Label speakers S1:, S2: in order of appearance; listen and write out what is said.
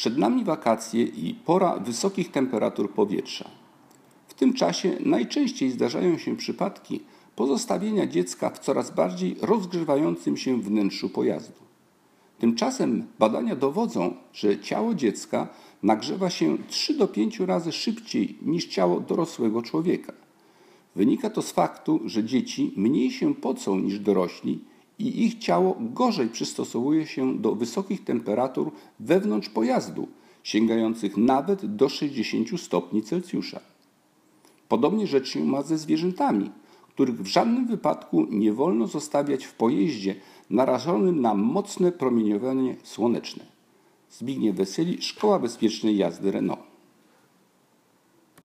S1: Przed nami wakacje i pora wysokich temperatur powietrza. W tym czasie najczęściej zdarzają się przypadki pozostawienia dziecka w coraz bardziej rozgrzewającym się wnętrzu pojazdu. Tymczasem badania dowodzą, że ciało dziecka nagrzewa się 3 do 5 razy szybciej niż ciało dorosłego człowieka. Wynika to z faktu, że dzieci mniej się pocą niż dorośli i ich ciało gorzej przystosowuje się do wysokich temperatur wewnątrz pojazdu, sięgających nawet do 60 stopni Celsjusza. Podobnie rzecz się ma ze zwierzętami, których w żadnym wypadku nie wolno zostawiać w pojeździe narażonym na mocne promieniowanie słoneczne. Zbigniew Weseli, Szkoła Bezpiecznej Jazdy Renault.